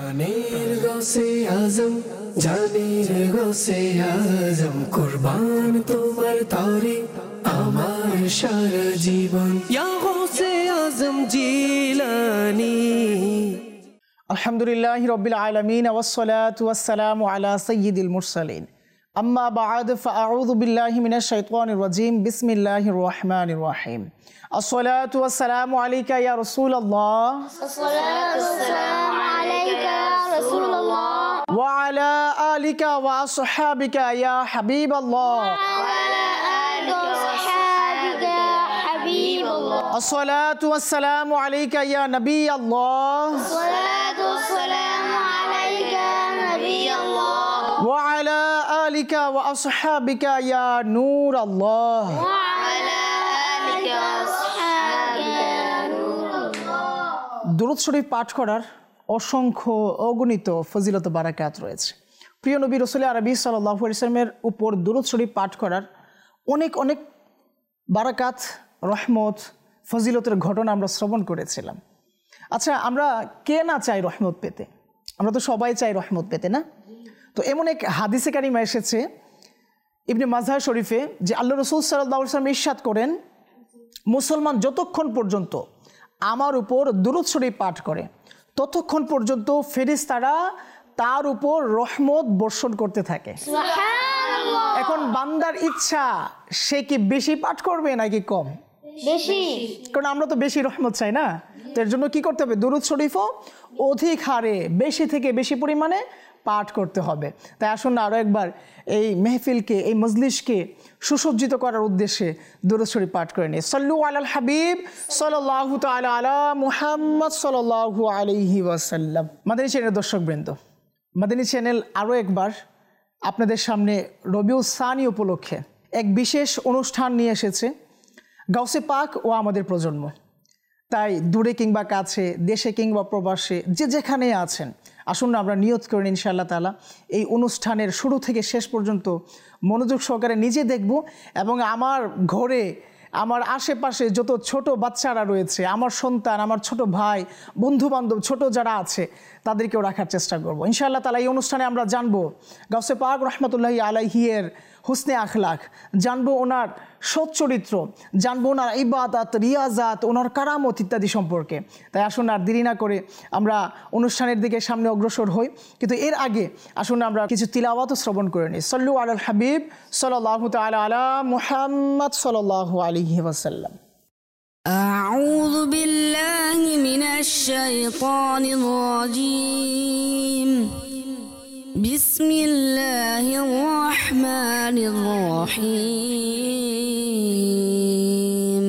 প্রাণের গসে আজম জানের গসে আজম কুরবান তোমার তরে আমার সারা জীবন ইয়া গসে আজম জিলানী। আলহামদুলিল্লাহি রাব্বিল আলামিন ওয়াসসালাতু ওয়াসসালামু আলা সাইয়্যিদিল মুরসালিন আম্মা বা'দ ফাআউযু বিল্লাহি মিনাশ শাইতানির রাজীম বিসমিল্লাহির রহমানির রহিম। আসসালাতু ওয়াসসালামু আলাইকা ইয়া রাসূলুল্লাহ আসসালাতু ওয়াসসালামু আলাইকা ইয়া রাসূলুল্লাহ ওয়া আলা আলিকা ওয়া আসহাবিকা ইয়া হাবিবাল্লাহ ওয়া আলা আলিকা ওয়া আসহাবিকা ইয়া হাবিবাল্লাহ। আসসালাতু ওয়াসসালামু আলাইকা ইয়া নবিয়াল্লাহ আসসালাতু ওয়াসসালামু আলাইকা ইয়া নবিয়াল্লাহ ওয়া আলা আলিকা ওয়া আসহাবিকা ইয়া নূরাল্লাহ। ওয়া আলা আলিকা ওয়া আসহাবিকা ইয়া নূরাল্লাহ। দুরূদ শরীফ পাঠ করার অসংখ্য অগণিত ফজিলত বারাকাত রয়েছে। প্রিয় নবী রাসূল আরবি সাল্লাল্লাহু আলাইহি ওয়াসাল্লামের উপর দুরূদ শরীফ পাঠ করার অনেক অনেক বারাকাত, রহমত, ফজিলতের ঘটনা আমরা শ্রবণ করেছিলাম। আচ্ছা, আমরা কে না চাই রহমত পেতে? আমরা তো সবাই চাই রহমত পেতে, না? তো এমন এক হাদিসে কারিমা এসেছে ইবনে মাজাহ শরীফে যে আল্লাহ রাসূল সাল্লাল্লাহু আলাইহি ওয়াসাল্লাম ইরশাদ করেন, মুসলমান যতক্ষণ পর্যন্ত আমার উপর দুরূদ শরীফ পাঠ করে ততক্ষণ পর্যন্ত ফেরেশতারা তার উপর রহমত বর্ষণ করতে থাকে। সুবহানাল্লাহ। এখন বান্দার ইচ্ছা, সে কি বেশি পাঠ করবে নাকি কম? বেশি। কারণ আমরা তো বেশি রহমত চাই, না? তো এর জন্য কি করতে হবে? দুরূদ শরীফও অধিক হারে, বেশি থেকে বেশি পরিমাণে পাঠ করতে হবে। তাই আসুন না আরও একবার এই মেহফিলকে, এই মজলিসকে সুসজ্জিত করার উদ্দেশ্যে দুরূদ শরীফ পাঠ করে নিই। সাল্লু আলাল হাবিব সাল্লাল্লাহু তাআলা আলা মুহাম্মদ সাল্লাল্লাহু আলাইহি ওয়াসাল্লাম। মাদানী চ্যানেলের দর্শকবৃন্দ, মাদানী চ্যানেল আরও একবার আপনাদের সামনে রবিউল সানি উপলক্ষে এক বিশেষ অনুষ্ঠান নিয়ে এসেছে। গাউসে পাক ও আমাদের প্রজন্ম। তাই দূরে কিংবা কাছে, দেশে কিংবা প্রবাসে, যে যেখানে আছেন, আসুন না আমরা নিয়ত করেন ইনশাআল্লাহ তাআলা এই অনুষ্ঠানের শুরু থেকে শেষ পর্যন্ত মনোযোগ সহকারে নিজে দেখব এবং আমার ঘরে, আমার আশেপাশে যত ছোট বাচ্চারা রয়েছে, আমার সন্তান, আমার ছোট ভাই, বন্ধুবান্ধব, ছোট যারা আছে তাদেরকেও রাখার চেষ্টা করব ইনশাআল্লাহ তাআলা। এই অনুষ্ঠানে আমরা জানবো গাউসে পাক রহমতুল্লাহি আলাইহির হুসনে আখলাক, জানবো ওনার সৎ চরিত্র, জানবো ওনার ইবাদত, রিয়াজাত, ওনার কারামত ইত্যাদি সম্পর্কে। তাই আসুন আর দেরি না করে আমরা অনুষ্ঠানের দিকে সামনে অগ্রসর হই। কিন্তু এর আগে আসুন আমরা কিছু তিলাওয়াতও শ্রবণ করে নিই। সাল্লু আলাল হাবিব সাল্লাল্লাহু তাআলা আলা মুহাম্মদ সাল্লাল্লাহু আলাইহি ওয়াসাল্লাম। أعوذ بالله من الشيطان الرجيم. بسم الله الرحمن الرحيم.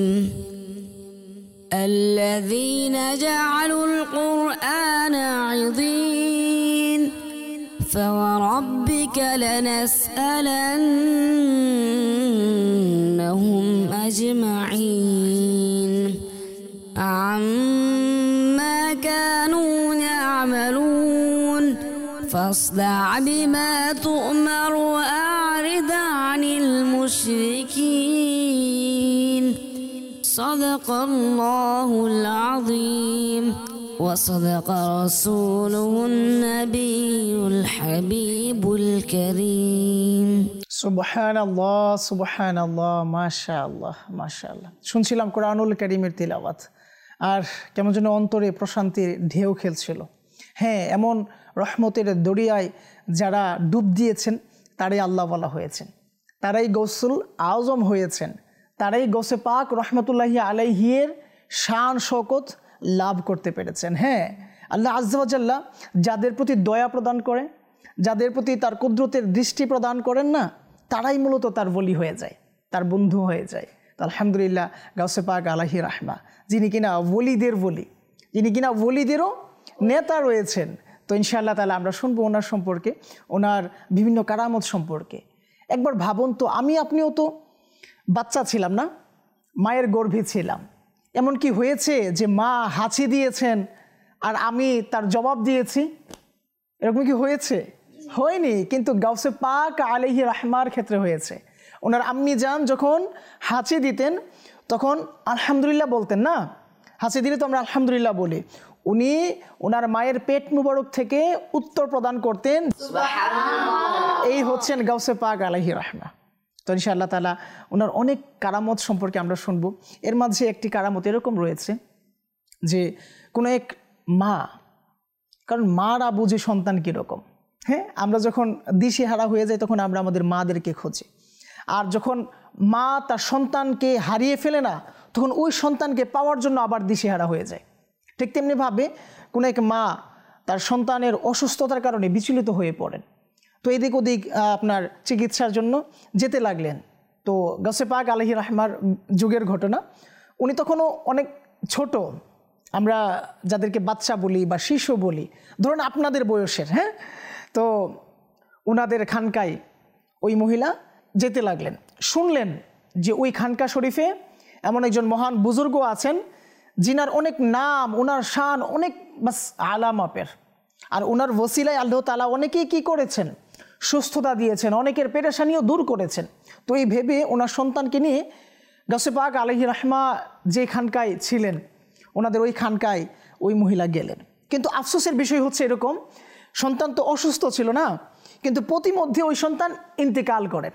الذين جعلوا القرآن عضين فوربك لنسألنهم أجمعين عما كانوا يعملون فاصدع بما تؤمر وأعرض عن المشركين. صدق الله العظيم وصدق رسوله النبي الحبيب الكريم. সুবহানাল্লাহ, সুবহানাল্লাহ, মাশাআল্লাহ, মাশাআল্লাহ। শুনছিলাম কোরআনুল কারীমের তিলাওয়াত, আর কেমন যেন অন্তরে প্রশান্তির ঢেউ খেলছিল। হ্যাঁ, এমন রহমতের দরিয়ায় যারা ডুব দিয়েছেন তারাই আল্লাহ বলা হয়েছেন, তারাই গৌসুল আজম হয়েছেন, তারাই গৌসে পাক রহমতুল্লাহি আলাইহির শান শওকত লাভ করতে পেরেছেন। হ্যাঁ, আল্লাহ আজ্জা ওয়া জাল্লা যাদের প্রতি দয়া প্রদান করে, যাদের প্রতি তার কুদরতের দৃষ্টি প্রদান করেন না, তারাই মূলত তার ওলি হয়ে যায়, তার বন্ধু হয়ে যায়। তো আলহামদুলিল্লাহ গাউসে পাক আলাইহি রাহমা, যিনি কিনা ওলিদের ওলি, যিনি কিনা ওলিদেরও নেতা রয়েছেন। তো ইনশাআল্লাহ তাআলা আমরা শুনবো ওনার সম্পর্কে, ওনার বিভিন্ন কারামত সম্পর্কে। একবার ভাবুন তো, আমি আপনিও তো বাচ্চা ছিলাম, না? মায়ের গর্ভে ছিলাম। এমন কি হয়েছে যে মা হাঁচি দিয়েছেন আর আমি তার জবাব দিয়েছি? এরকম কি হয়েছে? হয়নি। কিন্তু গাউসে পাক আলাইহি রাহমার ক্ষেত্রে হয়েছে। ওনার আম্মি জান যখন হাঁচি দিতেন তখন আলহামদুলিল্লাহ বলতেন, না? হাঁচি দিলে তো আমরা আলহামদুলিল্লাহ বলি। উনি ওনার মায়ের পেট মুবারক থেকে উত্তর প্রদান করতেন। এই হচ্ছেন গাউসে পাক আলাইহি রাহমা। তো ইনশাআল্লাহ তাআলা ওনার অনেক কারামত সম্পর্কে আমরা শুনবো। এর মাঝে একটি কারামত এরকম রয়েছে যে কোনো এক মা, কারণ মারা বুঝে সন্তান কীরকম, হ্যাঁ, আমরা যখন দিশেহারা হয়ে যাই তখন আমরা আমাদের মাদেরকে খুঁজি, আর যখন মা তার সন্তানকে হারিয়ে ফেলে না তখন ওই সন্তানকে পাওয়ার জন্য আবার দিশেহারা হয়ে যায়। ঠিক তেমনিভাবে কোনো এক মা তার সন্তানের অসুস্থতার কারণে বিচলিত হয়ে পড়েন, তো এদিক ওদিক আপনার চিকিৎসার জন্য যেতে লাগলেন। তো গাউসে পাক আলাইহি রাহমার যুগের ঘটনা, উনি তখনও অনেক ছোট, আমরা যাদেরকে বাচ্চা বলি বা শিশু বলি, ধরুন আপনাদের বয়সের, হ্যাঁ, তো ওনাদের খানকায় ওই মহিলা যেতে লাগলেন। শুনলেন যে ওই খানকা শরীফে এমন একজন মহান বুজুর্গ আছেন যিনার অনেক নাম, ওনার শান অনেক বাস আলা মাপের, আর ওনার ওসিলায় আল্লাহ তাআলা অনেকেই কী করেছেন, সুস্থতা দিয়েছেন, অনেকের পেরেশানিও দূর করেছেন। তো এই ভেবে ওনার সন্তানকে নিয়ে গাউসে পাক আলাইহি রাহমা যে খানকায় ছিলেন ওনাদের ওই খানকায় ওই মহিলা গেলেন। কিন্তু আফসোসের বিষয় হচ্ছে এরকম, সন্তান তো অসুস্থ ছিল না, কিন্তু প্রতিমধ্যে ওই সন্তান ইন্তেকাল করেন।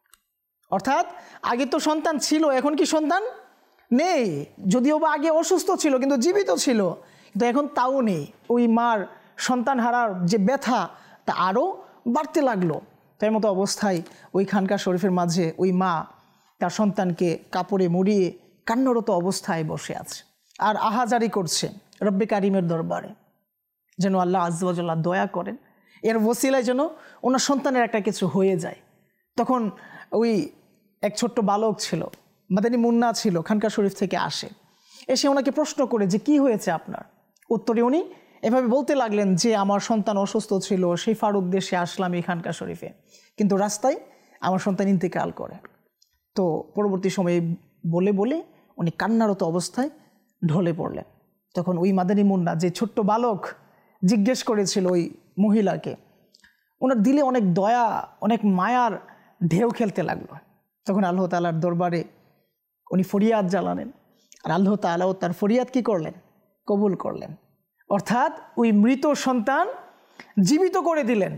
অর্থাৎ আগে তো সন্তান ছিল, এখন কি সন্তান নেই, যদিও বা আগে অসুস্থ ছিল কিন্তু জীবিত ছিল, কিন্তু এখন তাও নেই। ওই মার সন্তান হারার যে ব্যথা তা আরও বাড়তে লাগলো। তাই মতো অবস্থায় ওই খানকা শরীফের মাঝে ওই মা তার সন্তানকে কাপড়ে মুড়িয়ে কান্নারত অবস্থায় বসে আছে আর আহাজারি করছে রব্বে কারিমের দরবারে যেন আল্লাহ আজ্জা ওয়া জাল্লা দয়া করেন, এর ওসিলায় যেন ওনার সন্তানের একটা কিছু হয়ে যায়। তখন ওই এক ছোট্ট বালক ছিল, মাদানী মুন্না ছিল, খানকা শরীফ থেকে আসে, এসে ওনাকে প্রশ্ন করে যে কি হয়েছে আপনার। উত্তরে উনি এভাবে বলতে লাগলেন যে আমার সন্তান অসুস্থ ছিল, শিফার উদ্দেশ্যে আসলাম এই খানকা শরীফে, কিন্তু রাস্তায় আমার সন্তান ইন্তেকাল করে। তো পরবর্তী সময়ে বলে বলে উনি কান্নারত অবস্থায় ঢলে পড়লেন। তখন ওই মাদানী মুন্না যে ছোট্ট বালক জিজ্ঞেস করেছিল ওই মহিলাকে, ওনার দিলে অনেক দয়া, অনেক মায়ার ঢেউ খেলতে লাগলো। তখন আল্লাহ তাআলার দরবারে উনি ফরিয়াদ জানালেন, আর আল্লাহ তাআলাও তার ফরিয়াদ কি করলেন, কবুল করলেন। অর্থাৎ ওই মৃত সন্তান জীবিত করে দিলেন।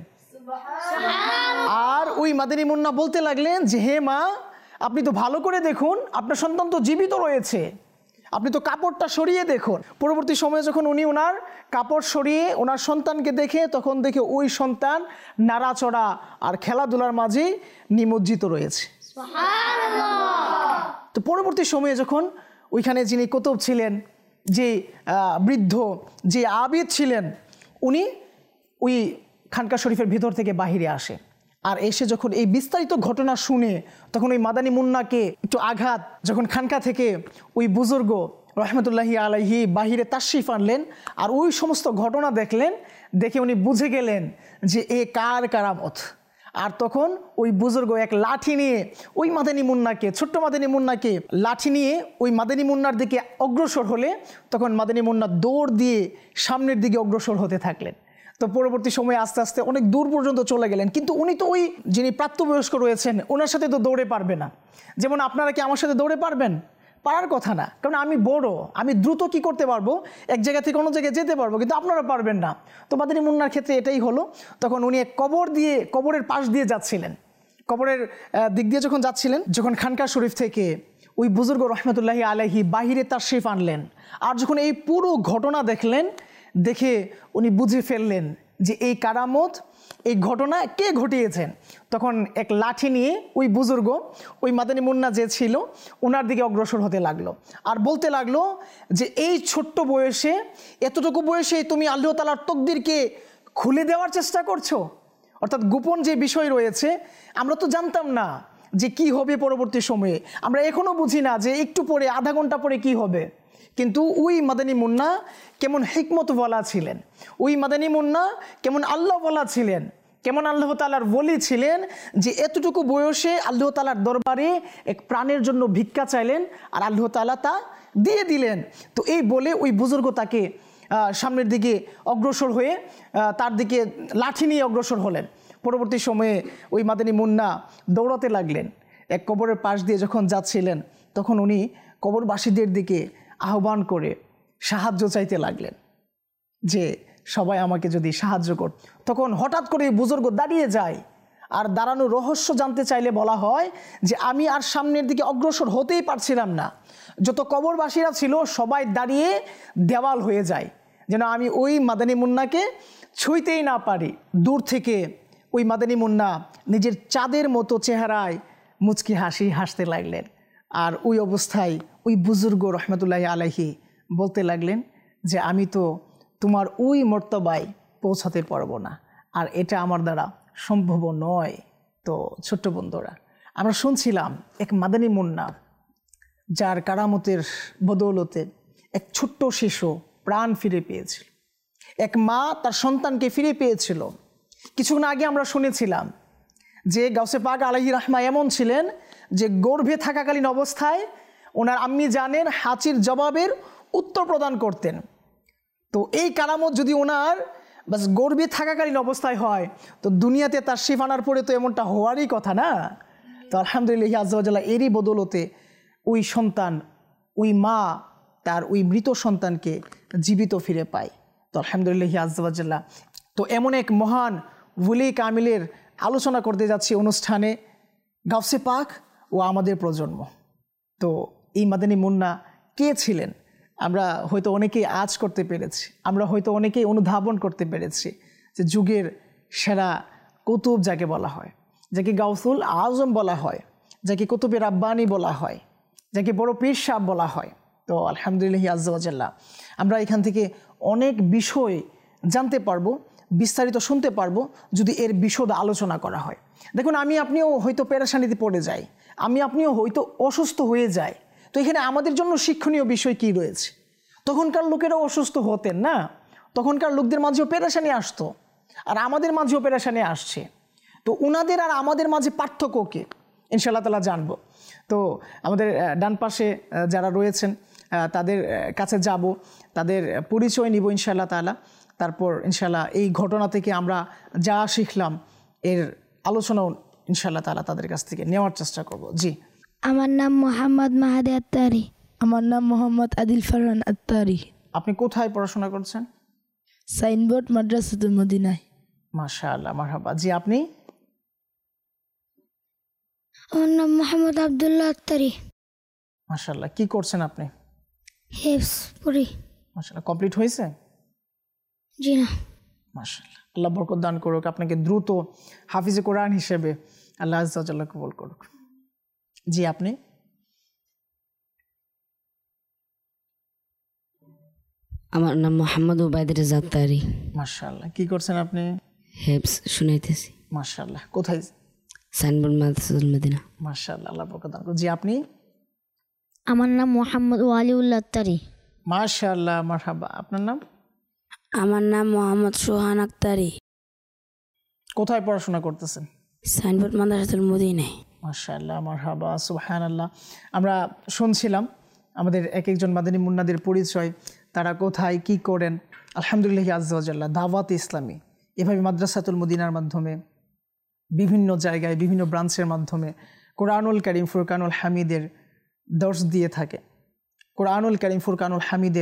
আর ওই মাদানী মুন্না বলতে লাগলেন যে হে মা, আপনি তো ভালো করে দেখুন, আপনার সন্তান তো জীবিত রয়েছে, আপনি তো কাপড়টা সরিয়ে দেখুন। পরবর্তী সময়ে যখন উনি ওনার কাপড় সরিয়ে ওনার সন্তানকে দেখে, তখন দেখে ওই সন্তান নাড়াচড়া আর খেলাধুলার মাঝে নিমজ্জিত রয়েছে। তো পরবর্তী সময়ে যখন ওইখানে যিনি কুতুব ছিলেন, যে বৃদ্ধ, যে আবিদ ছিলেন, উনি ওই খানকা শরীফের ভিতর থেকে বাহিরে আসে, আর এসে যখন এই বিস্তারিত ঘটনা শুনে তখন ওই মাদানী মুন্নাকে একটু আঘাত, যখন খানকা থেকে ওই বুজুর্গ রহমতুল্লাহি আলাইহি বাহিরে তাশরিফ আনলেন আর ওই সমস্ত ঘটনা দেখলেন, দেখে উনি বুঝে গেলেন যে এ কার কারামত। আর তখন ওই বুজুর্গ এক লাঠি নিয়ে ওই মাদানী মুন্নাকে, ছোট্ট মাদানী মুন্নাকে লাঠি নিয়ে ওই মাদানী মুন্নার দিকে অগ্রসর হলে তখন মাদানী মুন্না দৌড় দিয়ে সামনের দিকে অগ্রসর হতে থাকলেন। তো পরবর্তী সময়ে আস্তে আস্তে অনেক দূর পর্যন্ত চলে গেলেন, কিন্তু উনি তো ওই যিনি প্রাপ্তবয়স্ক রয়েছেন ওনার সাথে তো দৌড়ে পারবে না। যেমন আপনারা কি আমার সাথে দৌড়ে পারবেন? পারার কথা না, কারণ আমি বড়, আমি দ্রুত কি করতে পারবো, এক জায়গা থেকে অন্য জায়গায় যেতে পারবো, কিন্তু আপনারা পারবেন না। তো মাদানী মুন্নার ক্ষেত্রে এটাই হলো। তখন উনি এক কবরের পাশ দিয়ে যাচ্ছিলেন, কবরের দিক দিয়ে যখন যাচ্ছিলেন, যখন খানকা শরীফ থেকে ওই বুজুর্গ রহমতুল্লাহি আলাইহি বাহিরে তাশরিফ আনলেন, আর যখন এই পুরো ঘটনা দেখলেন, দেখে উনি বুঝে ফেললেন যে এই কারামত, এই ঘটনা কে ঘটিয়েছেন। তখন এক লাঠি নিয়ে ওই বুজুর্গ, ওই মাদানী মুন্না যে ছিল, ওনার দিকে অগ্রসর হতে লাগলো আর বলতে লাগলো যে এই ছোট্ট বয়সে, এতটুকু বয়সে তুমি আল্লাহ তাআলার তকদিরকে খুলে দেওয়ার চেষ্টা করছো। অর্থাৎ গোপন যে বিষয় রয়েছে আমরা তো জানতাম না যে কি হবে পরবর্তী সময়ে, আমরা এখনও বুঝি না যে একটু পরে, আধা ঘন্টা পরে কি হবে। কিন্তু ওই মাদানী মুন্না কেমন হিকমত বলা ছিলেন, ওই মাদানী মুন্না কেমন আল্লাহ বলা ছিলেন, কেমন আল্লাহ তাআলার ওলি ছিলেন, যে এতটুকু বয়সে আল্লাহ তাআলার দরবারে এক প্রাণের জন্য ভিক্ষা চাইলেন আর আল্লাহ তাআলা তা দিয়ে দিলেন। তো এই বলে ওই বুজুর্গ তাকে সামনের দিকে অগ্রসর হয়ে তার দিকে লাঠি নিয়ে অগ্রসর হলেন। পরবর্তী সময়ে ওই মাদানী মুন্না দৌড়াতে লাগলেন। এক কবরের পাশ দিয়ে যখন যাচ্ছিলেন, তখন উনি কবরবাসীদের দিকে আহ্বান করে সাহায্য চাইতে লাগলেন যে সবাই আমাকে যদি সাহায্য কর। তখন হঠাৎ করে বুজুর্গ দাঁড়িয়ে যায়, আর দাঁড়ানোর রহস্য জানতে চাইলে বলা হয় যে আমি আর সামনের দিকে অগ্রসর হতেই পারছিলাম না। যত কবরবাসীরা ছিল সবাই দাঁড়িয়ে দেওয়াল হয়ে যায়, যেন আমি ওই মাদানী মুন্নাকে ছুঁইতেই না পারি। দূর থেকে ওই মাদানী মুন্না নিজের চাঁদের মতো চেহারায় মুচকি হাসি হাসতে লাগলেন। আর ওই অবস্থায় ওই বুজুর্গ রহমতুল্লাহি আলাইহি বলতে লাগলেন যে আমি তো তোমার ওই মর্তবায় পৌঁছাতে পারবো না, আর এটা আমার দ্বারা সম্ভব নয়। তো ছোট্ট বন্ধুরা, আমরা শুনছিলাম এক মাদানী মুন্না যার কারামতের বদৌলতে এক ছোট্ট শিশু প্রাণ ফিরে পেয়েছিল, এক মা তার সন্তানকে ফিরে পেয়েছিল। কিছুক্ষণ আগে আমরা শুনেছিলাম যে গাউসে পাক আলাইহি রাহমা এমন ছিলেন যে গর্ভে থাকাকালীন অবস্থায় ওনার আম্মি জানের হাঁচির জবাবের উত্তর প্রদান করতেন। তো এই কারামত যদি ওনার বাস গর্ভে থাকাকালীন অবস্থায় হয়, তো দুনিয়াতে তার শিফানার পরে তো এমনটা হওয়ারই কথা না। তো আলহামদুলিল্লাহ আজ্জা ওয়া জাল্লা এরই বদৌলতে ওই সন্তান, ওই মা তার ওই মৃত সন্তানকে জীবিত ফিরে পায়। তো আলহামদুলিল্লাহ আজ্জা ওয়া জাল্লা। তো এমন এক মহান ওলি কামিলের আলোচনা করতে যাচ্ছি অনুষ্ঠানে, গাউসে পাক ও আমাদের প্রজন্ম। তো এই মাদানী মুন্না কে ছিলেন আমরা হয়তো অনেকেই আজ করতে পেরেছি, আমরা হয়তো অনেকেই অনুধাবন করতে পেরেছি যে যুগের সেরা কুতুব যাকে বলা হয়, যাকে গাউসুল আজম বলা হয়, যাকে কুতুবে রাব্বানি বলা হয়, যাকে বড় পীর সাহেব বলা হয়। তো আলহামদুলিল্লাহ আজ্জা ওয়া জাল্লা আমরা এখান থেকে অনেক বিষয় জানতে পারবো, বিস্তারিত শুনতে পারবো যদি এর বিশদ আলোচনা করা হয়। দেখুন, আমি আপনিও হয়তো পেরেশানিতে পড়ে যাই, আমি আপনিও হয়তো অসুস্থ হয়ে যাই। তো এখানে আমাদের জন্য শিক্ষণীয় বিষয় কি রয়েছে? তখনকার লোকেরাও অসুস্থ হতেন না, তখনকার লোকদের মাঝেও পেরেশানি আসতো, আর আমাদের মাঝেও পেরেশানি আসছে। তো উনাদের আর আমাদের মাঝে পার্থক্য কি ইনশাআল্লাহ তাআলা জানবো। তো আমাদের ডান পাশে যারা রয়েছেন তাদের কাছে যাব, তাদের পরিচয় নিব ইনশাআল্লাহ তাআলা। তারপর ইনশাআল্লাহ এই ঘটনা থেকে আমরা যা শিখলাম এর আলোচনাও ইনশাআল্লাহ তাআলা তাদের কাছ থেকে নেওয়ার চেষ্টা করব। জি, আমার নাম মোহাম্মদ মাহাদি আত্তারি। আমার নাম মোহাম্মদ আদিল ফারহান আত্তারি। আপনি কোথায় পড়াশোনা করছেন? সাইনবোর্ড মাদ্রাসাতুল মদিনায়। মাশাআল্লাহ, মারহাবা। জি, আপনি? আমার নাম মোহাম্মদ আব্দুল্লাহ আত্তারি। মাশাআল্লাহ। কি করছেন আপনি? হেফজ পড়ি। মাশাআল্লাহ। কমপ্লিট হয়েছে? জি না। মাশাআল্লাহ, আল্লাহ বরকত দান করুক, আপনাকে দ্রুত হাফিজে কোরআন হিসেবে আল্লাহ আজ্জা ওয়া জাল্লা কবুল করুক। জি, আপনি? আমার নাম মোহাম্মদ ওবায়দ রেজা আত্তারি। মাশাআল্লাহ। কি করছেন আপনি? হেফজ শুনাইতেছি। মাশাআল্লাহ। কোথায়? সাইনবোর্ড মাদ্রাসাতুল মদিনা। মাশাআল্লাহ, আল্লাহ বরকত দান করুক। জি, আপনি? আমার নাম মোহাম্মদ ওয়ালিউল্লাহ আত্তারি। মাশাআল্লাহ, মারহাবা। আপনার নাম? আমার নাম মোহাম্মদ সোহান আক্তারি। কোথায় পড়াশোনা করতেছেন? সাইনবোর্ড মাদ্রাসাতুল মদিনায়। মাশাআল্লাহ, মারহাবা, সুবহানাল্লাহ। আমরা শুনছিলাম আমাদের এক একজন মাদানী মুন্নাদের পরিচয়, তারা কোথায় কি করেন। আলহামদুলিল্লাহ আজ্জা ওয়া জাল্লা দাওয়াত ইসলামী এভাবে মাদ্রাসাতুল মদিনার মাধ্যমে বিভিন্ন জায়গায় বিভিন্ন ব্রাঞ্চের মাধ্যমে কোরআনুল কারীম ফুরকানুল হামিদের দর্শ দিয়ে থাকে, কোরআনুল কারীম ফুরকানুল হামিদের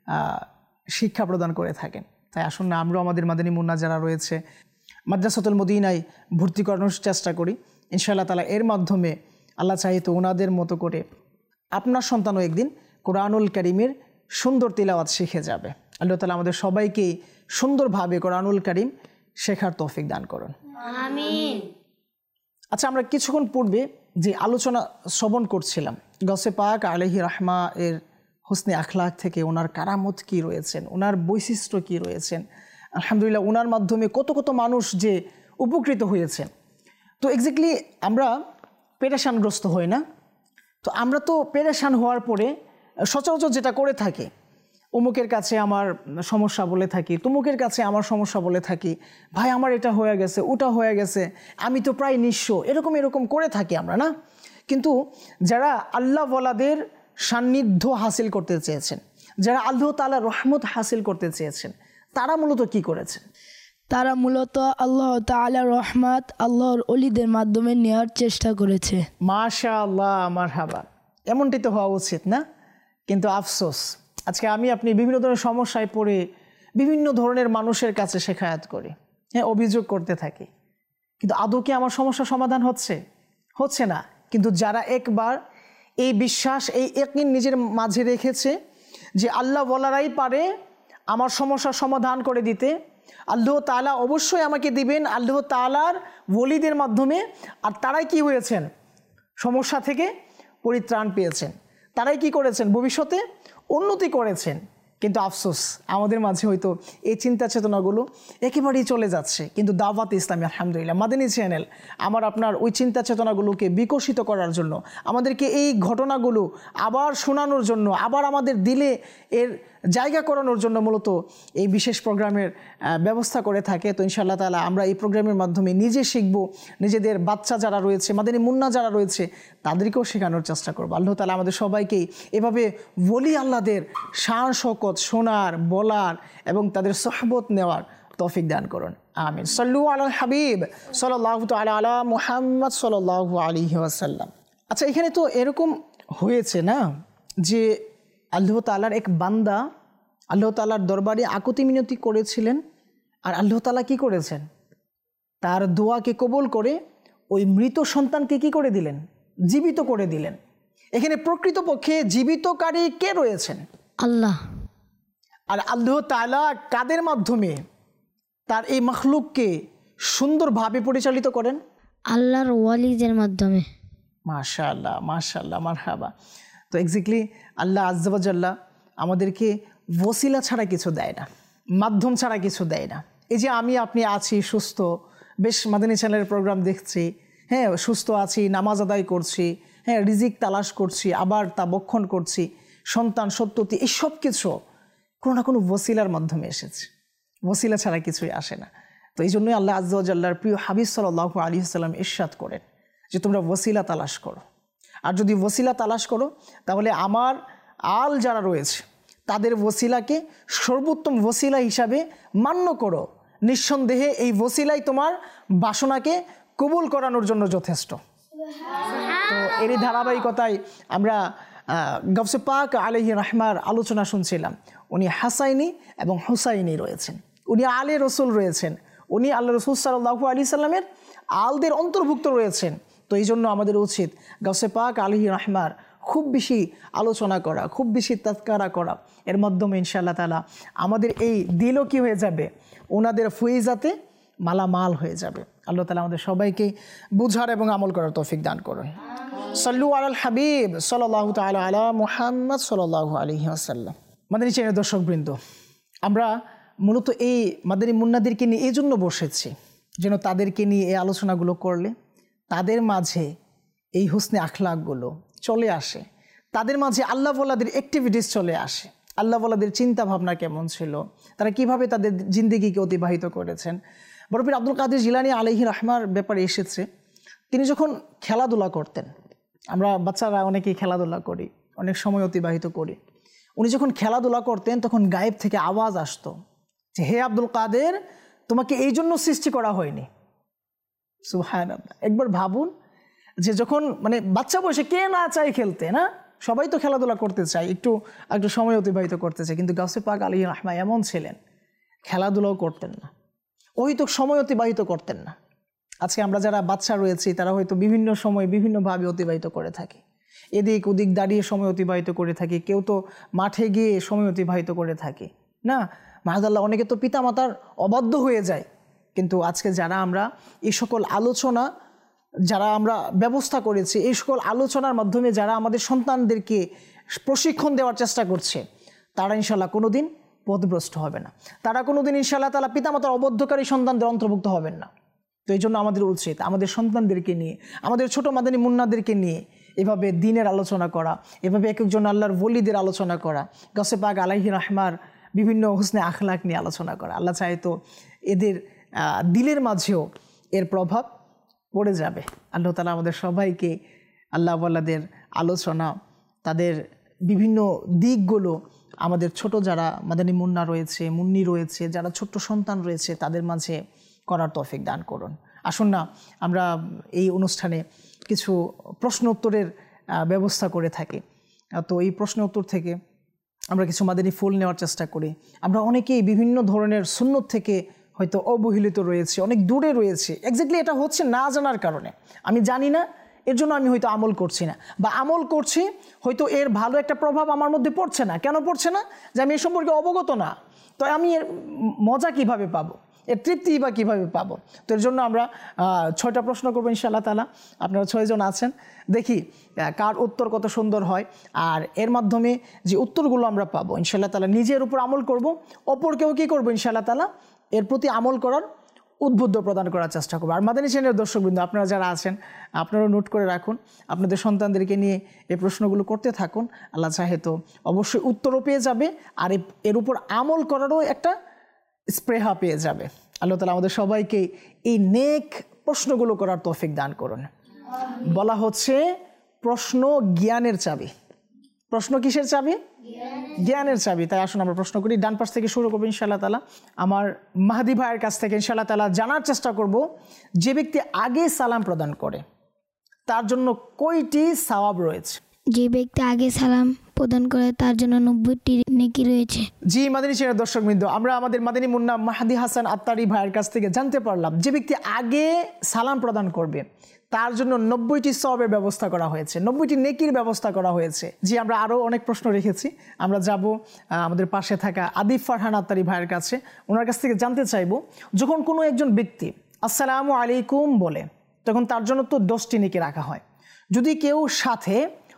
শিক্ষা প্রদান করে থাকেন। তাই আসুন না আমরাও আমাদের মাদানী মুন্না যারা রয়েছে মাদ্রাসাতুল মদিনায় ভর্তি করানোর চেষ্টা করি ইনশাআল্লাহ তাআলা। এর মাধ্যমে আল্লাহ চাইতো ওনাদের মতো করে আপনার সন্তানও একদিন কোরআনুল কারীমের সুন্দর তিলাওয়াত শিখে যাবে। আল্লাহ তাআলা আমাদের সবাইকেই সুন্দরভাবে কোরআনুল কারীম শেখার তৌফিক দান করুন, আমিন। আচ্ছা, আমরা কিছুক্ষণ পূর্বে যে আলোচনা শ্রবণ করছিলাম গাউসে পাক আলাইহি রাহমা এর হুসনে আখলাক থেকে ওনার কারামত কি রয়েছেন, ওনার বৈশিষ্ট্য কি রয়েছেন, আলহামদুলিল্লাহ ওনার মাধ্যমে কত কত মানুষ যে উপকৃত হয়েছেন। তো এক্স্যাক্টলি আমরা পেরেশানগ্রস্ত হই না? তো আমরা তো পেরেশান হওয়ার পরে সচরাচর যেটা করে থাকি, অমুকের কাছে আমার সমস্যা বলে থাকি, তমুকের কাছে আমার সমস্যা বলে থাকি, ভাই আমার এটা হয়ে গেছে, ওটা হয়ে গেছে, আমি তো প্রায় নিঃস্ব, এরকম করে থাকি আমরা না? কিন্তু যারা আল্লাহ ওয়ালাদের সান্নিধ্য হাসিল করতে চেয়েছেন, যারা আল্লাহ তাআলার রহমত হাসিল করতে চেয়েছেন, তারা মূলত কি করেছেন? তারা মূলত আল্লাহ তাআলার রহমত আল্লাহর ওলিদের মাধ্যমে নেওয়ার চেষ্টা করেছে। মাশাআল্লাহ, মারহাবা। এমনটাই তো হওয়া উচিত না? কিন্তু আফসোস আজকে আমি আপনি বিভিন্ন ধরনের সমস্যায় পড়ে বিভিন্ন ধরনের মানুষের কাছে শেখায়াত করি, হ্যাঁ, অভিযোগ করতে থাকি, কিন্তু আদৌ কি আমার সমস্যার সমাধান হচ্ছে না। কিন্তু যারা একবার এই বিশ্বাস, এই ইয়াকিন নিজের মাঝে রেখেছে যে আল্লাহ বলারাই পারে আমার সমস্যার সমাধান করে দিতে, আল্লাহ তাআলা অবশ্যই আমাকে দিবেন আল্লাহ তাআলার ওলিদের মাধ্যমে, আর তারাই কি হয়েছেন, সমস্যা থেকে পরিত্রাণ পেয়েছেন, তারাই কি করেছেন, ভবিষ্যতে উন্নতি করেছেন। কিন্তু আফসোস আমাদের মাঝে হয়তো এই চিন্তা চেতনাগুলো একেবারেই চলে যাচ্ছে। কিন্তু দাওয়াত ইসলামী আলহামদুলিল্লাহ মাদানী চ্যানেল আমার আপনার ওই চিন্তা চেতনাগুলোকে বিকশিত করার জন্য, আমাদেরকে এই ঘটনাগুলো আবার শোনানোর জন্য, আবার আমাদের দিলে এর জায়গা করানোর জন্য মূলত এই বিশেষ প্রোগ্রামের ব্যবস্থা করে থাকে। তো ইনশাআল্লাহ তাআলা আমরা এই প্রোগ্রামের মাধ্যমে নিজে শিখব, নিজেদের বাচ্চা যারা রয়েছে, মাদানী মুন্না যারা রয়েছে তাদেরকেও শেখানোর চেষ্টা করব। আল্লাহ তাআলা আমাদের সবাইকেই এভাবে ওলি আল্লাহদের শান শওকত শোনার, বলার এবং তাদের সোহবত নেওয়ার তৌফিক দান করুন, আমিন। সাল্লু আলাল হাবিব সাল্লাল্লাহু তাআলা আলা মুহাম্মদ সাল্লাল্লাহু আলাইহি ওয়াসাল্লাম। আচ্ছা, এখানে তো এরকম হয়েছে না যে আল্লাহ তাআলার এক বান্দা আল্লাহ তাআলার দরবারে আকুতি মিনতি করেছিলেন, আর আল্লাহ তাআলা কি করেছেন, তার দোয়াকে কবুল করে ওই মৃত সন্তানকে কি করে দিলেন, জীবিত করে দিলেন। এখানে প্রকৃতপক্ষে জীবিতকারী কে রয়েছেন? আল্লাহ। আর আল্লাহ তাআলা কাদের মাধ্যমে তার এই মখলুককে সুন্দরভাবে পরিচালিত করেন? আল্লাহর ওয়ালিদের মাধ্যমে। মাশাআল্লাহ, মাশাআল্লাহ, মারহাবা। তো এক্স্যাক্টলি আল্লাহ আজ্জা ওয়া জাল্লা আমাদেরকে ওসিলা ছাড়া কিছু দেয় না, মাধ্যম ছাড়া কিছু দেয় না। এই যে আমি আপনি আছি সুস্থ, বেশ মাদানী চ্যানেলের প্রোগ্রাম দেখছি, হ্যাঁ, সুস্থ আছি, নামাজ আদায় করছি, হ্যাঁ, রিজিক তালাশ করছি, আবার তা বক্ষণ করছি, সন্তান সন্ততি, এই সব কিছু কোনো না কোনো ওসিলার মাধ্যমে এসেছে, ওসিলা ছাড়া কিছুই আসে না। তো এই জন্যই আল্লাহ আজ্জা ওয়া জাল্লার প্রিয় হাবিব সাল্লাল্লাহু আলাইহি ওয়াসাল্লাম ইরশাদ করেন যে তোমরা ওসিলা তালাশ করো, আর যদি ওসিলা তালাশ করো তাহলে আমার আল যারা রয়েছে তাদের ওসিলাকে সর্বোত্তম ওসিলা হিসাবে মান্য করো, নিঃসন্দেহে এই ওসিলাই তোমার বাসনাকে কবুল করানোর জন্য যথেষ্ট। তো এরই ধারাবাহিকতায় আমরা গাউসে পাক আলাইহি রাহমার আলোচনা শুনছিলাম। উনি হাসাইনি এবং হুসাইনি রয়েছেন, উনি আলে রসুল রয়েছেন, উনি আল্লাহ রসুল সাল্লাল্লাহু আলাইহি সাল্লামের আলদের অন্তর্ভুক্ত রয়েছেন। তো এই জন্য আমাদের উচিত গাউসে পাক আলাইহি রাহমার খুব বেশি আলোচনা করা, খুব বেশি তাৎকারা করা। এর মাধ্যমে ইনশাআল্লাহ তাআলা আমাদের এই দিলও কি হয়ে যাবে, ওনাদের ফুইজাতে মালামাল হয়ে যাবে। আল্লাহ তাআলা আমাদের সবাইকে বুঝার এবং আমল করার তৌফিক দান করুন। সাল্লু আলাল হাবিব সাল্লাল্লাহু তাআলা আলা মুহাম্মদ সাল্লাল্লাহু আলাইহি ওয়াসাল্লাম। মাদানী চ্যানেলের দর্শকবৃন্দ, আমরা মূলত এই মাদানী মুন্নাদেরকে নিয়ে এই জন্য বসেছি যেন তাদেরকে নিয়ে এই আলোচনাগুলো করলে তাদের মাঝে এই হুসনে আখলাকগুলো চলে আসে, তাদের মাঝে আল্লাহ ওয়ালাদের অ্যাক্টিভিটিস চলে আসে, আল্লাহ ওয়ালাদের চিন্তা ভাবনা কেমন ছিল, তারা কিভাবে তাদের জিন্দেগিকে অতিবাহিত করেছেন। বড় পীর আব্দুল কাদের জিলানী আলাইহি রাহমার ব্যাপারে এসেছে, তিনি যখন খেলাধুলা করতেন, আমরা বাচ্চারা অনেকেই খেলাধুলা করি, অনেক সময় অতিবাহিত করি, উনি যখন খেলাধুলা করতেন তখন গায়েব থেকে আওয়াজ আসতো যে হে আব্দুল কাদের, তোমাকে এই জন্য সৃষ্টি করা হয়নি। সুবহানাল্লাহ। একবার ভাবুন যে যখন মানে বাচ্চা বয়সে কে না চায় খেলতে, না সবাই তো খেলাধুলা করতে চায়, একটু একটু সময় অতিবাহিত করতে চায়, কিন্তু গাউসে পাক আলাইহি রাহমা এমন ছিলেন খেলাধুলাও করতেন না, ওই তো সময় অতিবাহিত করতেন না। আজকে আমরা যারা বাচ্চা রয়েছি তারা হয়তো বিভিন্ন সময় বিভিন্নভাবে অতিবাহিত করে থাকি, এদিক ওদিক দাঁড়িয়ে সময় অতিবাহিত করে থাকি, কেউ তো মাঠে গিয়ে সময় অতিবাহিত করে থাকে না, মাহাদাল্লাহ অনেকে তো পিতামাতার অবাধ্য হয়ে যায়। কিন্তু আজকে যারা আমরা এই সকল আলোচনা যারা আমরা ব্যবস্থা করেছি, এই সকল আলোচনার মাধ্যমে যারা আমাদের সন্তানদেরকে প্রশিক্ষণ দেওয়ার চেষ্টা করছে, তারা ইনশাল্লাহ কোনো দিন পথভ্রষ্ট হবে না, তারা কোনো দিন ইনশাল্লাহ তাআলা পিতামাতার অবদ্ধকারী সন্তানদের অন্তর্ভুক্ত হবেন না। তো এই জন্য আমাদের উচিত আমাদের সন্তানদেরকে নিয়ে, আমাদের ছোটো মাদানী মুন্নাদেরকে নিয়ে এভাবে দিনের আলোচনা করা, এভাবে এক একজন আল্লাহর ওলিদের আলোচনা করা, গাউসে পাক আলাইহি রাহমার বিভিন্ন হুসনে আখলাক নিয়ে আলোচনা করা। আল্লাহ চাহে তো এদের দিলের মাঝেও এর প্রভাব পড়ে যাবে। আল্লাহ তাআলা আমাদের সবাইকে আল্লাহ ওয়ালাদের আলোচনা, তাদের বিভিন্ন দিকগুলো আমাদের ছোট যারা মাদানী মুন্না রয়েছে, মুন্নি রয়েছে, যারা ছোট্ট সন্তান রয়েছে তাদের মাঝে করার তৌফিক দান করুন। আসুন না আমরা এই অনুষ্ঠানে কিছু প্রশ্ন উত্তরের ব্যবস্থা করে থাকি। তো এই প্রশ্ন উত্তর থেকে আমরা কিছু মাদানী ফুল নেওয়ার চেষ্টা করি। আমরা অনেকেই বিভিন্ন ধরনের সুন্নত থেকে হয়তো অবহেলিত রয়েছে, অনেক দূরে রয়েছে। এক্স্যাক্টলি এটা হচ্ছে না জানার কারণে। আমি জানি না, এর জন্য আমি হয়তো আমল করছি না, বা আমল করছি হয়তো এর ভালো একটা প্রভাব আমার মধ্যে পড়ছে না। কেন পড়ছে না? যে আমি এ সম্পর্কে অবগত না। তো আমি এর মজা কিভাবে পাবো, এর তৃপ্তি বা কীভাবে পাবো? তো এর জন্য আমরা 6টা প্রশ্ন করবো ইনশাআল্লাহ তাআলা। আপনারা 6 জন আছেন, দেখি কার উত্তর কত সুন্দর হয়। আর এর মাধ্যমে যে উত্তরগুলো আমরা পাবো ইনশাআল্লাহ তাআলা নিজের উপর আমল করব, অপরকেও কী করবো ইনশাআল্লাহ তাআলা এর প্রতি আমল করার উদ্বুদ্ধ প্রদান করার চেষ্টা করবো। আর মাদানী চ্যানেলের দর্শকবৃন্দ আপনারা যারা আছেন, আপনারাও নোট করে রাখুন, আপনাদের সন্তানদেরকে নিয়ে এই প্রশ্নগুলো করতে থাকুন। আল্লাহ চাহে তো অবশ্যই উত্তরও পেয়ে যাবে, আর এর উপর আমল করারও একটা স্পৃহা পেয়ে যাবে। আল্লাহ তাআলা আমাদের সবাইকে এই নেক প্রশ্নগুলো করার তৌফিক দান করুন। বলা হচ্ছে প্রশ্ন জ্ঞানের চাবি। প্রশ্ন কিসের চাবি? জ্ঞানের চাবি। তাই আসুন আমরা প্রশ্ন করি। ডান পাশ থেকে শুরু করবো ইনশাআল্লাহ তাআলা। আমার মাহাদি ভাইয়ের কাছ থেকে ইনশাআল্লাহ তাআলা জানার চেষ্টা করব, যে ব্যক্তি আগে সালাম প্রদান করে তার জন্য কয়টি সওয়াব রয়েছে? যে ব্যক্তি আগে সালাম প্রদান করে তার জন্য 90টি নেকি রয়েছে। জি মাদানী চ্যানেলের দর্শকবৃন্দ, আমরা আমাদের মাদানী মুন্না মাহাদি হাসান আত্তারি ভাইয়ের কাছ থেকে জানতে পারলাম, যে ব্যক্তি আগে সালাম প্রদান করবে তার জন্য 90টি সওয়াবের ব্যবস্থা করা হয়েছে, 90টি নেকির ব্যবস্থা করা হয়েছে। জি আমরা আরও অনেক প্রশ্ন রেখেছি। আমরা যাব আমাদের পাশে থাকা আদিফ ফারহান আত্তারি ভাইয়ের কাছে। ওনার কাছ থেকে জানতে চাইব, যখন কোনো একজন ব্যক্তি আসসালামু আলাইকুম বলে তখন তার জন্য তো 10টি নেকি রাখা হয়। যদি কেউ সাথে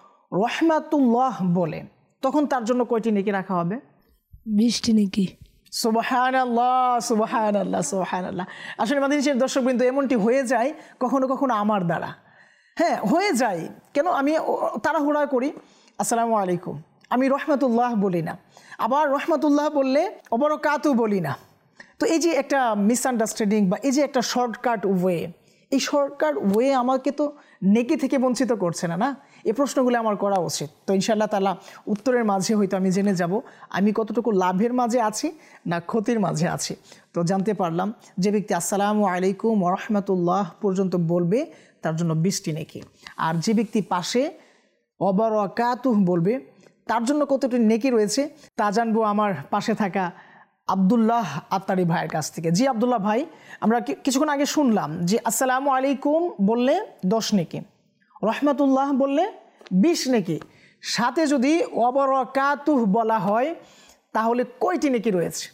রহমাতুল্লাহ বলে তখন তার জন্য কয়টি নেকি রাখা হবে? 20টি নেকি। সুবহানাল্লাহ, সুবহানাল্লাহ, সুবহানাল্লাহ। আসলে মাদানী চ্যানেলের দর্শকবৃন্দ এমনটি হয়ে যায় কখনো কখনো আমার দ্বারা। হ্যাঁ হয়ে যায়, কেন? আমি তাড়াহুড়া করি, আসসালামু আলাইকুম, আমি রহমাতুল্লাহ বলি না, আবার রহমাতুল্লাহ বললে অবরকাতু বলি না। তো এই যে একটা মিসআন্ডারস্ট্যান্ডিং বা এই যে একটা শর্টকাট ওয়ে, এই শর্টকাট ওয়ে আমাকে তো নেকি থেকে বঞ্চিত করছে না। এই প্রশ্নগুলো আমার করা উচিত। তো ইনশাআল্লাহ তাআলা উত্তরের মাঝে হয়তো আমি জেনে যাব আমি কতটুকু লাভের মাঝে আছি না ক্ষতির মাঝে আছি। তো জানতে পারলাম, যে ব্যক্তি আসসালামু আলাইকুম ওয়া রাহমাতুল্লাহ পর্যন্ত বলবে তার জন্য 20টি নেকি, আর যে ব্যক্তি পাশে ওয়া বারাকাতুহু বলবে তার জন্য কতটি নেকি রয়েছে তা জানবো আমার পাশে থাকা আব্দুল্লাহ আত্তারি ভাইয়ের কাছ থেকে। জি আব্দুল্লাহ ভাই, আমরা কিছুক্ষণ আগে শুনলাম যে আসসালামু আলাইকুম বললে 10 নেকি, রহমাতুল্লাহ বললে 20 নেকি, সাথে যদি ওয়া বারাকাতুহু বলা হয় তাহলে কয়টি নেকি রয়েছে?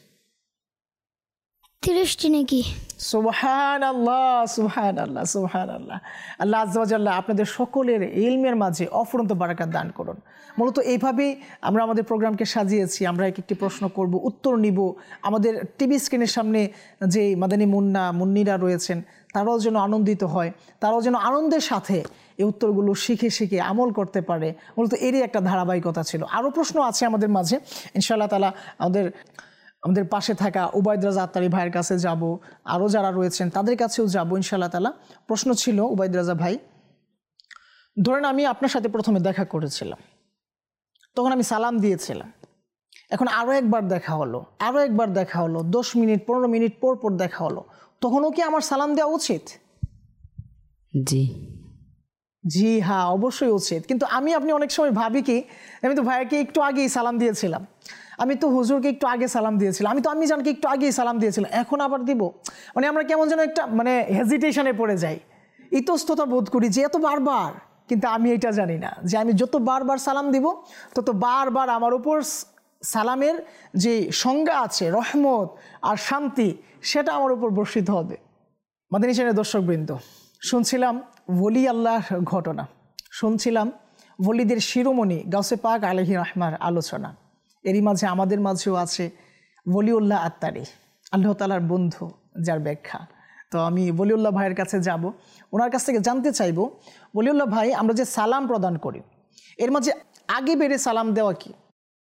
30টি নেকি। সুবহানাল্লাহ, সুবহানাল্লাহ, সুবহানাল্লাহ। আল্লাহ আজ্জা ওয়া জাল্লা আপনাদের সকলের ইলমের মাঝে অফুরন্ত বারাকাত দান করুন। মূলত এইভাবেই আমরা আমাদের প্রোগ্রামকে সাজিয়েছি। আমরা একটি প্রশ্ন করব, উত্তর নিব। আমাদের টিভি স্ক্রিনের সামনে যে মাদানী মুন্না মুন্নিরা রয়েছেন তারাও যেন আনন্দিত হয়, তারাও যেন আনন্দের সাথে এই উত্তরগুলো শিখে শিখে আমল করতে পারে। মূলত এরই একটা ধারাবাহিকতা ছিল। আরও প্রশ্ন আছে আমাদের মাঝে ইনশাআল্লাহ তাআলা। আমাদের পাশে থাকা উবাইদ রাজা আত্তারি ভাইয়ের কাছে যাব, আরও যারা রয়েছেন তাদের কাছেও যাব ইনশাআল্লাহ তাআলা। প্রশ্ন ছিল, উবাইদ রাজা ভাই, ধরেন আমি আপনার সাথে প্রথমে দেখা করেছিলাম, তখন আমি সালাম দিয়েছিলাম, এখন আরও একবার দেখা হলো, আরও একবার দেখা হলো, 10 মিনিট 15 মিনিট পর পর দেখা হলো, তখনও কি আমার সালাম দেওয়া উচিত? জি জি হ্যাঁ, অবশ্যই উচিত। কিন্তু আপনি অনেক সময় ভাবি কি, আমি তো ভাইয়াকে একটু আগেই সালাম দিয়েছিলাম, আমি তো হুজুরকে একটু আগে সালাম দিয়েছিলাম, আমি তো আম্মিজানকে একটু আগেই সালাম দিয়েছিলাম, এখন আবার দিব। মানে আমরা কেমন যেন একটা হেজিটেশনে পড়ে যাই, ইতস্ততা বোধ করি যে এত বারবার। কিন্তু আমি এটা জানি না যে আমি যত বারবার সালাম দিব তত বারবার আমার উপর সালামের যে সংজ্ঞা আছে, রহমত আর শান্তি, সেটা আমার উপর বর্ষিত হবে। মাদানী চ্যানেলের দর্শকবৃন্দ, শুনছিলাম ওলি আল্লাহর ঘটনা, শুনছিলাম ওলিদের শিরোমণি গাউসে পাক আলাইহি রাহমার আলোচনা। এরই মাঝে আমাদের মাঝেও আছে ওলিউল্লাহ আত্তারি, আল্লাহ তাআলার বন্ধু, যার ব্যাখ্যা। তো আমি ওলিউল্লাহ ভাইয়ের কাছে যাব, ওনার কাছ থেকে জানতে চাইব, ওলিউল্লাহ ভাই, আমরা যে সালাম প্রদান করি এর মাঝে আগে বেড়ে সালাম দেওয়া কি?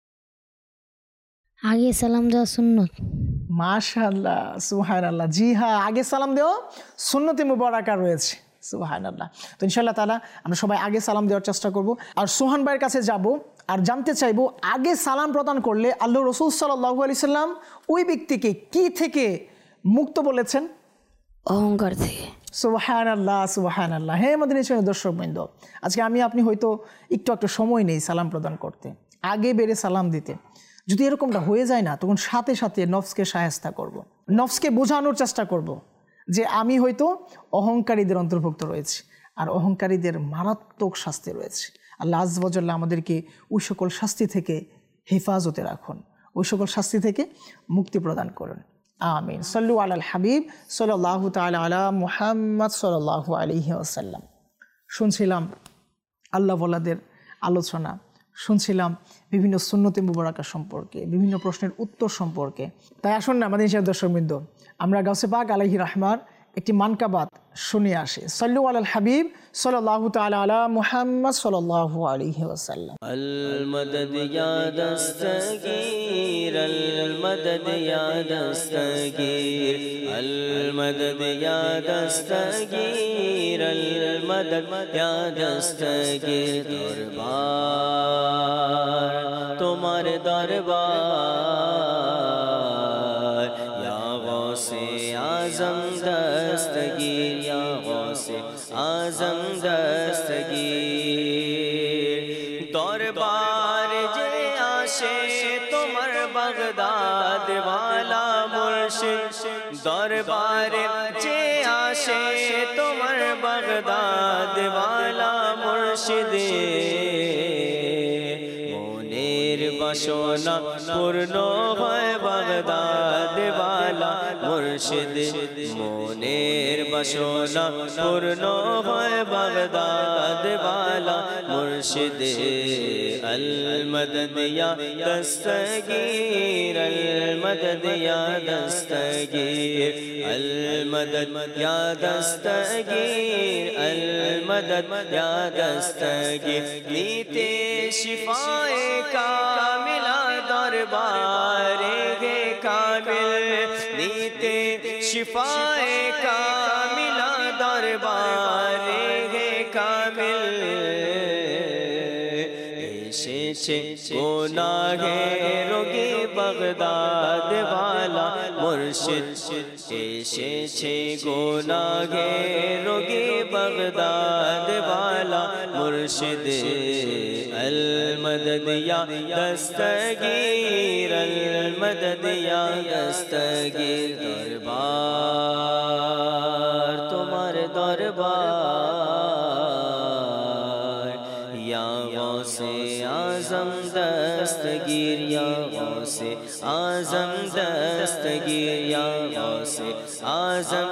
আগে সালাম দেওয়া সুন্নত। মাশাআল্লাহ, সুবহানাল্লাহ। জি হ্যাঁ, আগে সালাম দেওয়া সুন্নতে মুবারাকা রয়েছে। সুবহানাল্লাহ। তো ইনশাআল্লাহ তাআলা আমরা সবাই আগে সালাম দেওয়ার চেষ্টা করব। আর সোহান ভাইয়ের কাছে যাব আর জানতে চাইব, আগে সালাম প্রদান করলে আল্লাহ রাসূল সাল্লাল্লাহু আলাইহি সাল্লাম ওই ব্যক্তিকে কি থেকে মুক্ত বলেছেন? অহংকার থেকে। সুবহানাল্লাহ, সুবহানাল্লাহ। হ্যাঁ মাদানী চ্যানেলের দর্শকবৃন্দ, আজকে আপনি হয়তো একটু সময় নেই সালাম প্রদান করতে, আগে বেড়ে সালাম দিতে। যদি এরকমটা হয়ে যায় না, তখন সাথে সাথে নফসকে শায়েস্তা করব, নফসকে বোঝানোর চেষ্টা করব যে আমি হয়তো অহংকারীদের অন্তর্ভুক্ত রয়েছি, আর অহংকারীদের মারাত্মক শাস্তি রয়েছে। আল্লাহ আযজা ওয়া জাল্লা আমাদেরকে ওই সকল শাস্তি থেকে হেফাজতে রাখুন, ওই সকল শাস্তি থেকে মুক্তি প্রদান করুন। আমিন। সাল্লু আলাল হাবিব সাল্লাল্লাহু তাআলা আলা মুহাম্মদ সাল্লাল্লাহু আলাইহি ওয়াসাল্লাম। শুনছিলাম আল্লাহ ওয়ালাদের আলোচনা, শুনছিলাম বিভিন্ন সুন্নতে মুবারাকা সম্পর্কে, বিভিন্ন প্রশ্নের উত্তর সম্পর্কে। তাই আসুন না আমাদের দর্শকবৃন্দ, আমরা গাউসে পাক আলাইহি রাহমার একটি মানকাবাত শুনে আসি। সাল্লু আলাল হাবিব সাল্লাল্লাহু তাআলা আলা মুহাম্মদ সাল্লাল্লাহু আলাইহি ওয়াসাল্লাম। আল মদদ ইয়া দস্তগীর, আল মদদ ইয়া দস্তগীর, আল মদদ ইয়া দস্তগীর, আল মদদ ইয়া দস্তগীর। দরবার তোমার দরবার, ইয়া গৌসে আজম দস্তগীর, ইয়া গৌসে আজম দস্তগীর। দরবার যে আসে তোমার বাগদাদ ওয়ালা মুর্শিদ, দরবার যে আসে তোমার বাগদাদ ওয়ালা মুর্শিদ। মনের বাসনা পূর্ণ হয় বাগদাদ ওয়ালা মুর্শিদ, মনের বাসনা পূর্ণ হয় বাগদাদ ওয়ালা মুর্শিদ। আল মদদ ইয়া দস্তগীর, আল মদদ ইয়া দস্তগীর, আল মদদ ইয়া দস্তগীর, আল মদদ ইয়া দস্তগীর। নিতে শিফায়ে কামিলা দরবারে গে কামিল, নিতে শিফায়ে কামিলা দরবারে গে কামিল। এসেছে গুনাহের রোগী বাগদাদ ওয়ালা মুর্শিদ, এসেছে গুনাহের রোগী বাগদাদ ওয়ালা মুর্শিদ। আল মদদ ইয়া দস্তগীর, আল মদদ ইয়া দস্তগীর। দরবার তোমার দরবার, ইয়া গৌসে আজম দস্তগীর, ইয়া গৌসে আজম দস্তগীর, ইয়া গৌসে আজম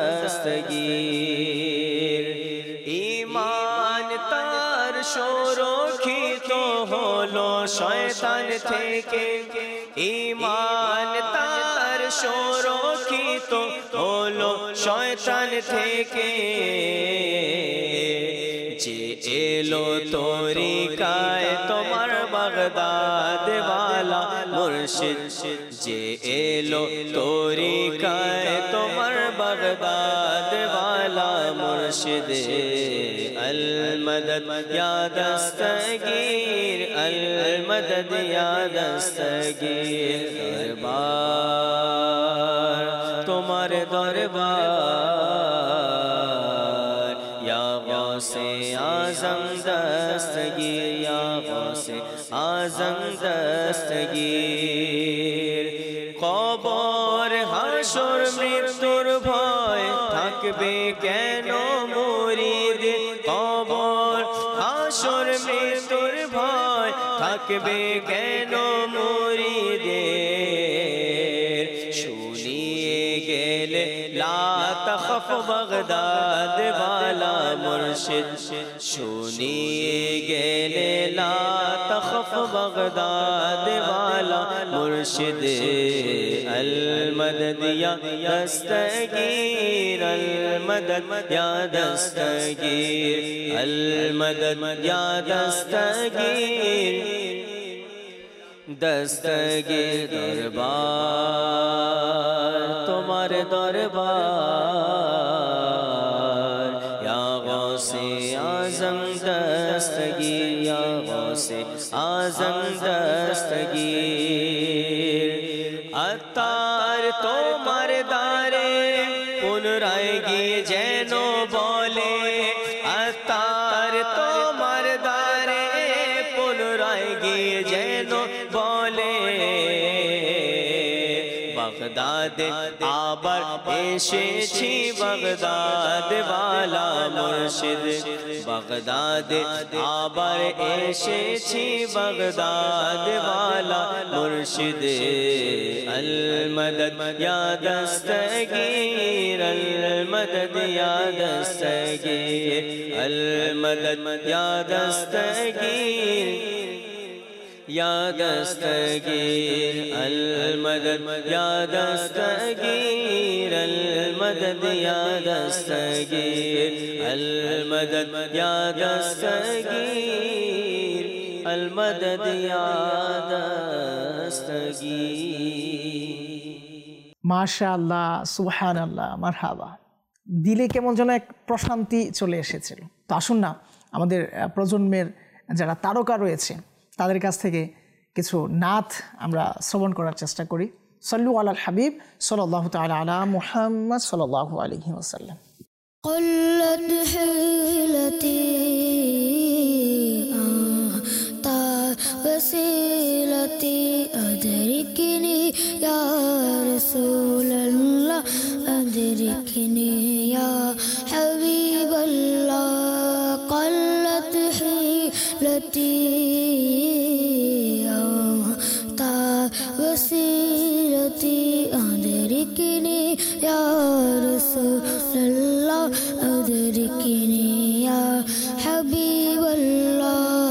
দস্তগীর। ঈমান তার সুরক্ষিত হলো শয়তান থেকে, ঈমান তার সুরক্ষিত হলো শয়তান থেকে। যে এলো তরিকায় তোমার বাগদাদ ওয়ালা মুর্শিদ, যে এলো তরিকায় তোমার বাগদাদ ওয়ালা মুর্শিদ। আল মদদ ইয়া দস্তগীর, আল মদদ ইয়া দস্তগীর। দরবার তোমার দরবার, ইয়া গৌসে আজম দস্তগীর, ইয়া গৌসে আজম দস্তগীর। কবর হাসর মৃত্যুর ভয় থাকবে কেন মুরিদ, কবর হাসর মৃত্যুর ভয় থাকবে কেন মুরিদের। শুনিয়ে গেলে লা তখফ বাগদাদ ওয়ালা মুর্শিদ, শুনিয়ে গেলে লা তখফ বাগদাদ ওয়ালা মুর্শিদ। আল মদদ ইয়া দস্তগীর, আল মদদ ইয়া দস্তগীর, আল মদদ ইয়া দস্তগীর, দস্তগীর। দরবার তোমার দরবার, ইয়া গৌসে আজম দস্তগীর, ইয়া গৌসে আজম দস্তগীর। আত্মার তোমার দারে পুনরায় গিয়ে যেন বলে, আত্মার তোমার দারে পুনরায় গিয়ে যেন বলে। বাগদাদে আবার এসেছি বাগদাদ ওয়ালা মুর্শিদ বাগদাদে আবার এসেছি বাগদাদ ওয়ালা মুর্শিদ আল মদদ ইয়া দস্তগীর আল মদদ ইয়া দস্তগীর আল মদদ ইয়া দস্তগীর या दस्तगीर अल मदद या दस्तगीर अल मदद या दस्तगीर अल मदद या दस्तगीर अल मदद या दस्तगीर মাশাআল্লাহ সুবহানাল্লাহ মারহাবা। দিলে কেমন যেন এক প্রশান্তি চলে এসেছিল। তো আসুন না আমাদের প্রজন্মের যারা তারকা রয়েছে তাদের কাছ থেকে কিছু নাত আমরা শ্রবণ করার চেষ্টা করি। সাল্লু আলাল হাবিব সাল্লাল্লাহু তাআলা আলা মুহাম্মদ সাল্লাল্লাহু আলাইহি ওয়াসাল্লাম। قلت حيلتي أنت وسيلتي أدركني يا رسول الله أدركني يا حبيب الله قلت حيلتي وسيلتي أدركني يا رسول الله أدركني يا حبيب الله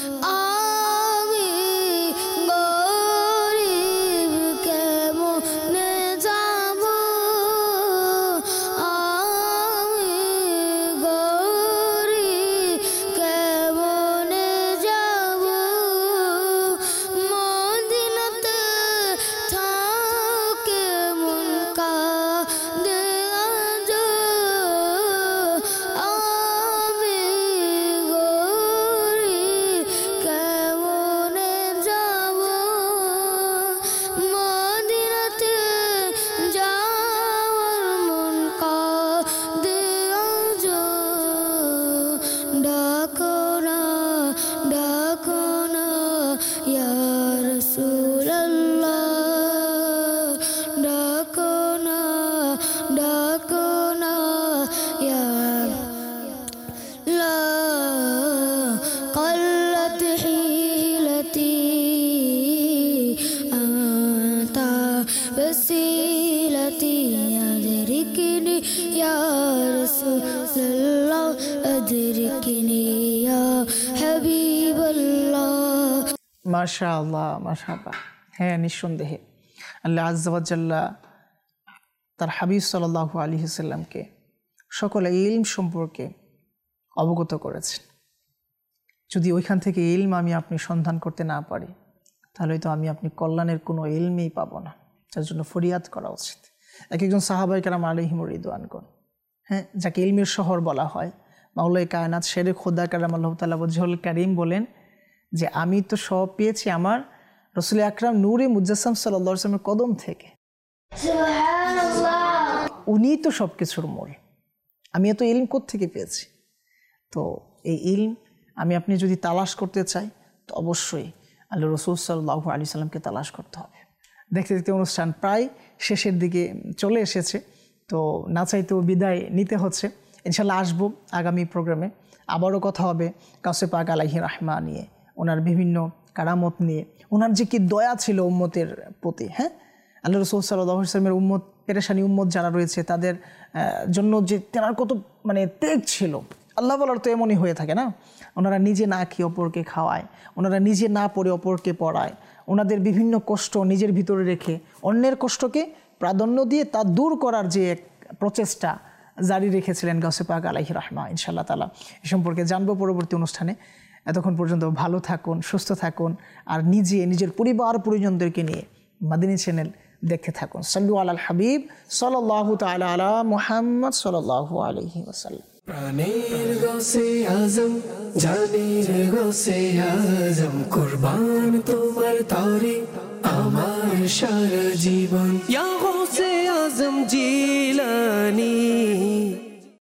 وسيلتي أدركني يا رسول الله أدركني يا حبيب الله মাশাআল্লাহ মাশাআল্লাহ। হ্যাঁ, নিঃসন্দেহে আল্লাহ আজ্জা ওয়া জাল্লা তার হাবিব সাল্লাল্লাহু আলাইহি ওয়াসাল্লামকে সকল ইলম সম্পর্কে অবগত করেছেন। যদি ওইখান থেকে ইলম আমি আপনি সন্ধান করতে না পারি তাহলে তো আমি আপনি কল্যাণের কোনো ইলমই পাবো না। যার জন্য ফরিয়াদ করা উচিত। একজন সাহাবায়ে কেরাম আলাইহিমুর রিদওয়ানগণ, হ্যাঁ, যাকে ইলমের শহর বলা হয়, মাওলাই কায়নাত শেরে খোদা কারামাল্লাহু তাআলা ওয়াজহুল কারীম বলেন যে আমি তো সব পেয়েছি আমার রাসূল আকরাম নূরে মুজাসসাম সাল্লাল্লাহু আলাইহি ওয়াসাল্লামের কদম থেকে। সুবহানাল্লাহ, উনিই তো সব কিছুর মূল। আমি এত ইলম কোত্থেকে পেয়েছি? তো এই ইলম আমি আপনি যদি তালাশ করতে চাই তো অবশ্যই আল্লাহ রাসূল সাল্লাল্লাহু আলাইহি ওয়াসাল্লামকে তালাশ করতে হবে। দেখতে দেখতে অনুষ্ঠান প্রায় শেষের দিকে চলে এসেছে, তো না চাইতেও বিদায় নিতে হচ্ছে। ইনশাল্লাহ আসবো আগামী প্রোগ্রামে, আবারও কথা হবে গাউসে পাক আলাইহি রাহমা নিয়ে, ওনার বিভিন্ন কারামত নিয়ে, ওনার যে কি দয়া ছিল উম্মতের প্রতি। হ্যাঁ, আল্লাহ রাসূল সাল্লাল্লাহু আলাইহি ওয়াসাল্লামের উম্মত, পেরেশানি উম্মত যারা রয়েছে তাদের জন্য যে তেনার কত ত্যাগ ছিল। আল্লাহ বলার তো এমনই হয়ে থাকে না, ওনারা নিজে না খেয়ে অপরকে খাওয়ায়, ওনারা নিজে না পড়ে অপরকে পড়ায়, ওনাদের বিভিন্ন কষ্ট নিজের ভিতরে রেখে অন্যের কষ্টকে প্রাধান্য দিয়ে তা দূর করার যে এক প্রচেষ্টা জারি রেখেছিলেন গাউসে পাক আলাইহি রাহমা। ইনশাআল্লাহ তাআলা এ সম্পর্কে জানবো পরবর্তী অনুষ্ঠানে। এতক্ষণ পর্যন্ত ভালো থাকুন, সুস্থ থাকুন, আর নিজের পরিবার পরিজনদেরকে নিয়ে মাদিনী চ্যানেল দেখতে থাকুন। সাল্লু আলাল হাবিব সাল্লাল্লাহু তাআলা আলা মুহাম্মদ সাল্লাল্লাহু আলাইহি ওয়াসাল্লাম। প্রাণের গাউসে আজম, জানের গাউসে আজম, কুরবান তোমার তরে আমার সারা জীবন। ইয়া গাউসে আজম জিলানী।